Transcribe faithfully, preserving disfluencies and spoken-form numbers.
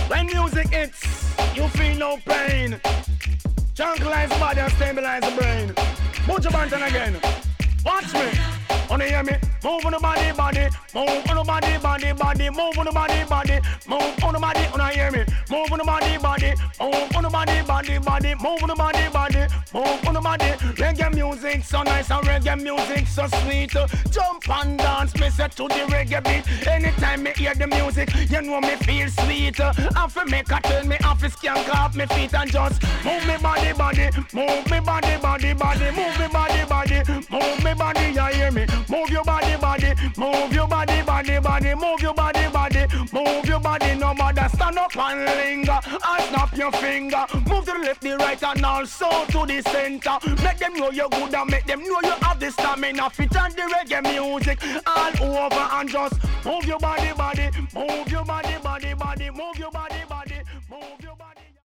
When music hits, you feel no pain. Tranquilize the body and stabilize the brain. Put your bantan again. Watch me. Wanna hear me? Move on the body, body. Move on the body, body, body. Move on the body, body. Move on the body. Wanna hear me? Move on the body, body. Move on the body, body, body. Move on the body, body. Move on the body. Reggae music so nice and reggae music so sweet. Jump and dance, me set to the reggae beat. Anytime me hear the music, you know me feel sweet. Have to make a turn, me have to skank off me feet and just move me body, body. Move me body, body, body. Move me body, body. Move me body, you hear me? Move your body, body. Move your body, body, body. Move your body, body. Move your body, no matter. Stand up and linger and snap your finger. Move to the left, the right, and also to the center. Make them know you're good and make them know you have the stamina. Fit on the reggae music all over and just move your body.